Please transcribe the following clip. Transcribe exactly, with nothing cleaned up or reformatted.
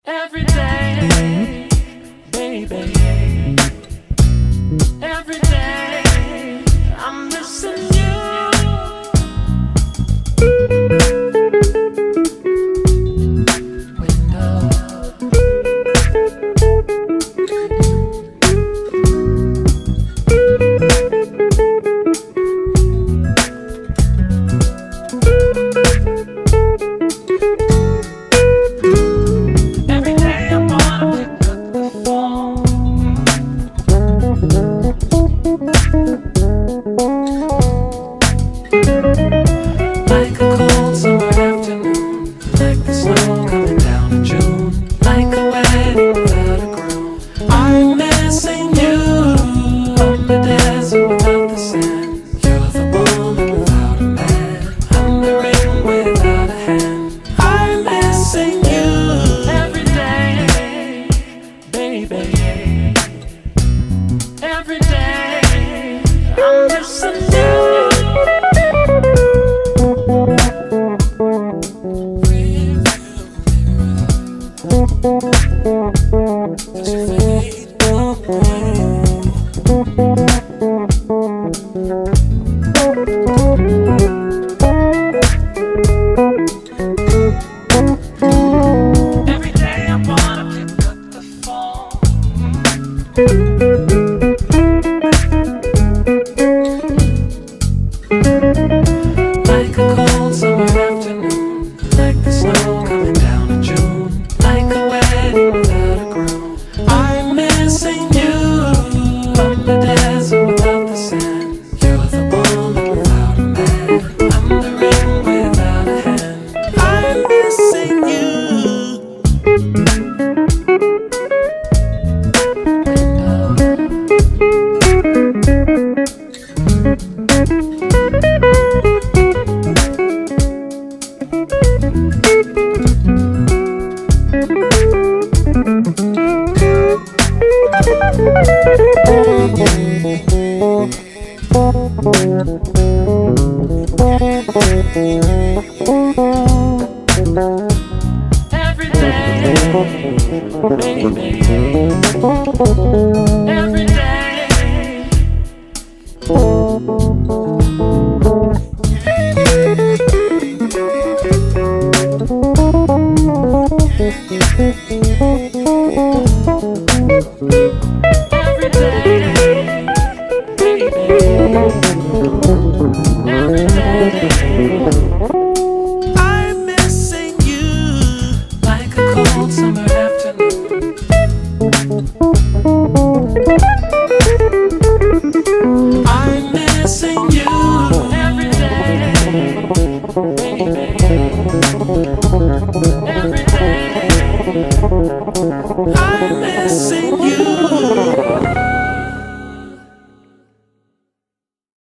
Every day, baby. Every day, I'm missing you. Window. Every day I wanna pick up the phone. Like a cold summer afternoon, like the snow coming down in June, like a wedding without a groom. I'm missing you on the desert without the sand. You're the woman without a man. I'm the ring without a hand. I'm missing you every day, baby. Every day, I'm missing you. Every day I wanna pick up the phone. Like a cold summer afternoon, like the snow coming down in June, like a wedding without a groom. I'm missing you on the desert without the sand. You're the woman without a man. I'm the ring without a hand. I'm missing you. Every day, baby. Every day. Every day, baby. Every day. I'm missing you like a cold summer afternoon. I'm missing you every day, baby. Every day. I'm missing you.